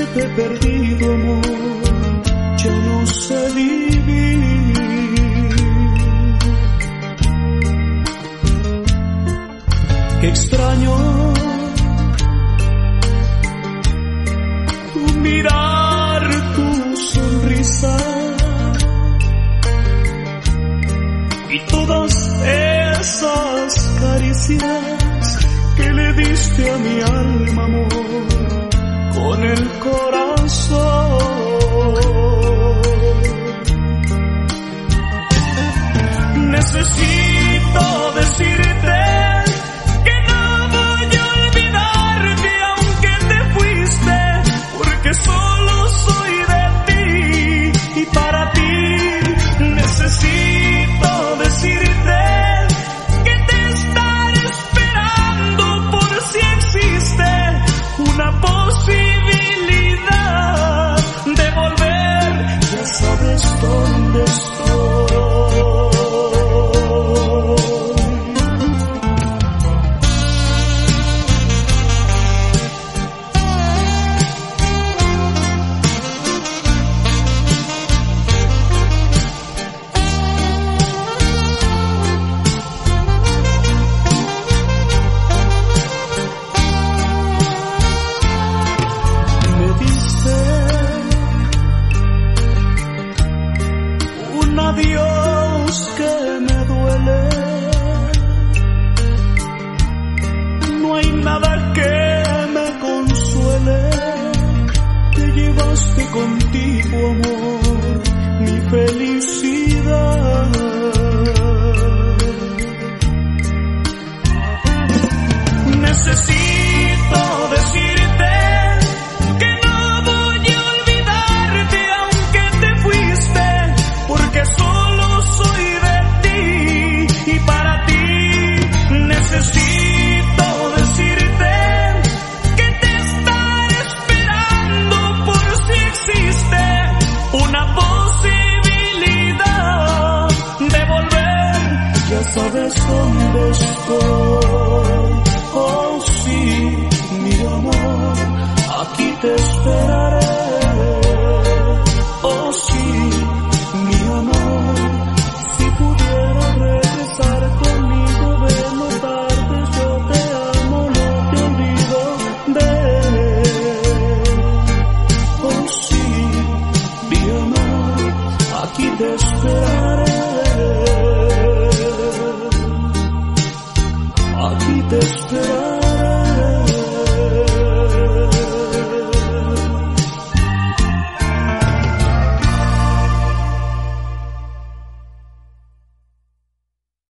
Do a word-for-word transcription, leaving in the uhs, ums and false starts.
sentirte perdido, amor, ya no sé vivir. Qué extraño tu mirar, tu sonrisa y todas esas caricias que le diste a mi alma, amor, con el corazón. Necesito decirte que no voy a olvidarte aunque te fuiste, porque solo soy de ti y para ti. Necesito decirte que te estaré esperando por si existe una posibilidad de volver. Ya sabes dónde estoy. Adiós que me duele, no hay nada que me consuele, te llevaste contigo, amor, mi felicidad. Necesito decirte que no voy a olvidarte aunque te fuiste, porque solo soy de ti y para ti. Necesito decirte que te estaré esperando por si existe una posibilidad de volver. Ya sabes dónde estoy, oh sí, mi amor, aquí te esperaré.